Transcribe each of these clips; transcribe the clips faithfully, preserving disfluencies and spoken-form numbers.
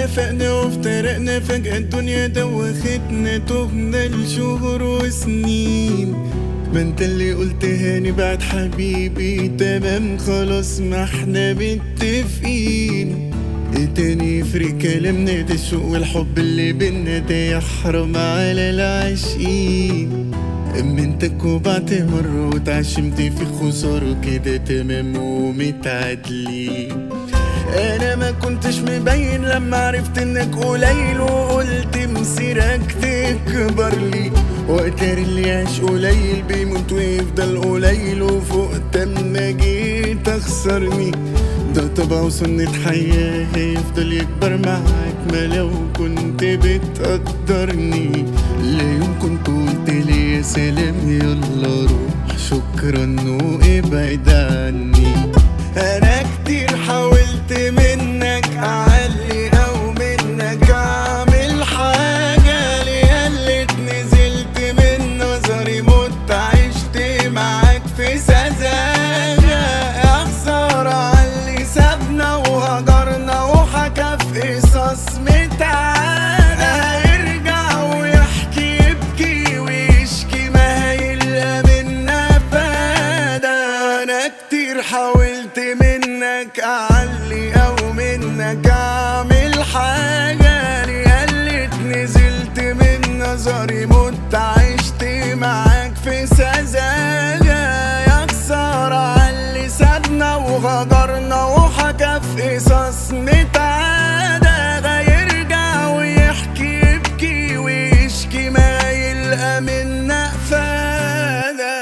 اتفقنا وافترقنا فجأة الدنيا دوختنا، تهنا لشهور وسنين. ما انت اللي قلت هاني بعد حبيبي تمام خلاص ما احنا متفقين. ايه تاني يفرق كلامنا ده؟ الشوق والحب اللي بينا ده يحرم على العاشقين. امنتك وبعت مرة واتعشمت في خسارة كده تمام ومتعادلين. انا ما كنتش مبين لما عرفت انك قليل وقلت مسيرك تكبر لي. وقتر اللي يعيش قليل بيموت ويفضل قليل، وفوق تما جيت اخسرني. ده طبع وسنة حياة هيفضل يكبر معاك ما لو كنت بتقدرني. لا يوم كنت قلت لي يا سلام يلا روح شكرا وابعد عني. انا كتير حاولت منك اعلي او منك اعمل حاجة ليالت نزلت من نظري مت عشت معاك في سذاجة. يا خسارة عاللي سابنا وهجرنا وحكى في قصص متعادة. هيرجع ويحكي يبكي ويشكي ما هيلقى منا فايدة. انا كتير حاولت منك اعلي او منك اعمل حاجة ليالت نزلت من نظري مت عشت معاك في سذاجة. يا خسارة عاللي سابنا وغدرنا وحكى في قصص متعادة. هيرجع ويحكي يبكي ويشكي ما يلقى منا فايدة.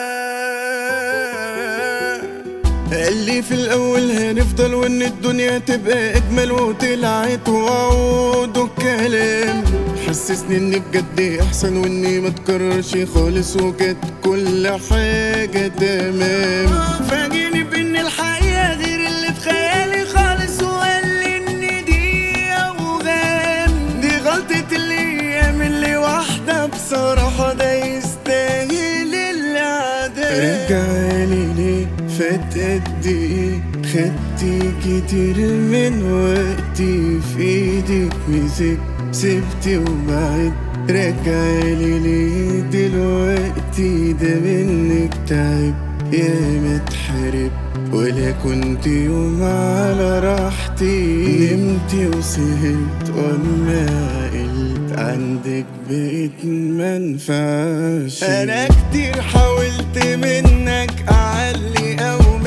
قالي في الاول هنفضل وان الدنيا تبقى اجمل وطلعت وعود الكلام. حسسني اني بجد احسن واني ما تكررش خالص وكانت كل حاجة تمام. فاجئني بان الحقيقة غير اللي في خيالي خالص وقال لي ان دي اوهام. دي غلطة الايام اللي واحدة بصراحة ده يستاهل العذاب. رجعلي ليه فات قد ايه خدتي كتير من وقتي في ايدك مسك سبتي وبعد. رجعلي ليه دلوقتي ده منك تعب يا ما اتحرب ولا كنت يوم على راحتي. نمتي وسهرت وما عقلت عندك بقيت منفعش. انا كتير حاولت منك اعلي او